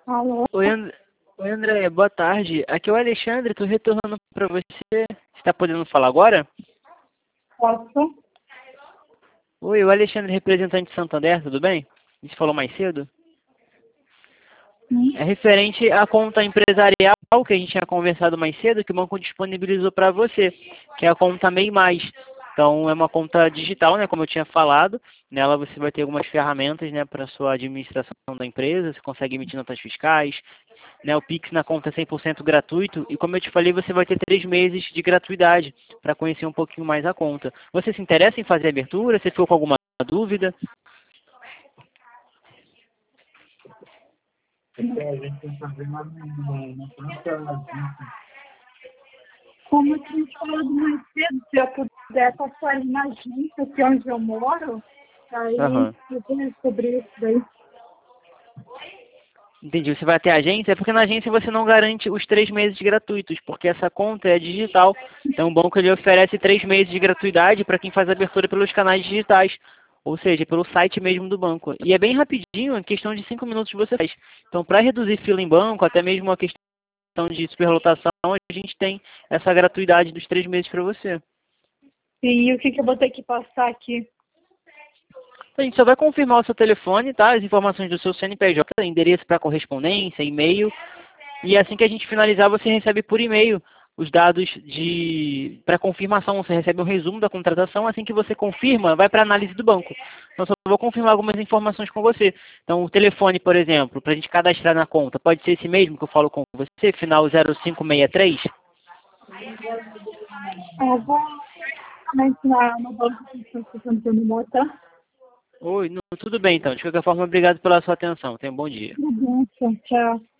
Alô? Oi, Oi, André, boa tarde. Aqui é o Alexandre, estou retornando para você. Você está podendo falar agora? Posso? Oi, o Alexandre, representante de Santander, tudo bem? A gente falou mais cedo. Sim. É referente à conta empresarial que a gente tinha conversado mais cedo, que o banco disponibilizou para você, que é a conta MEI+. Então, é uma conta digital, né, como eu tinha falado. Nela você vai ter algumas ferramentas, né, para a sua administração da empresa. Você consegue emitir notas fiscais, né, o Pix na conta é 100% gratuito. E como eu te falei, você vai ter 3 meses de gratuidade para conhecer um pouquinho mais a conta. Você se interessa em fazer a abertura? Você ficou com alguma dúvida? A gente tem que fazer uma planta. Como eu tinha te falado mais cedo, se eu puder passar ali na agência, que é onde eu moro, aí Aham. eu vou descobrir isso daí. Entendi. Você vai até a agência? É porque na agência você não garante os 3 meses gratuitos, porque essa conta é digital. Então o banco ele oferece 3 meses de gratuidade para quem faz abertura pelos canais digitais, ou seja, pelo site mesmo do banco. E é bem rapidinho, em questão de 5 minutos você faz. Então para reduzir fila em banco, até mesmo a questão de superlotação, a gente tem essa gratuidade dos 3 meses para você. E o que eu vou ter que passar aqui? A gente só vai confirmar o seu telefone, tá? As informações do seu CNPJ, endereço para correspondência, e-mail. E assim que a gente finalizar, você recebe por e-mail os dados de para confirmação. Você recebe um resumo da contratação. Assim que você confirma, vai para a análise do banco. Então, só vou confirmar algumas informações com você. Então, o telefone, por exemplo, para a gente cadastrar na conta, pode ser esse mesmo que eu falo com você, final 0563? Eu vou diretamente no banco que estou tentando botar. Oi, não, tudo bem então. De qualquer forma, obrigado pela sua atenção. Tenha um bom dia. Tudo bem, tchau.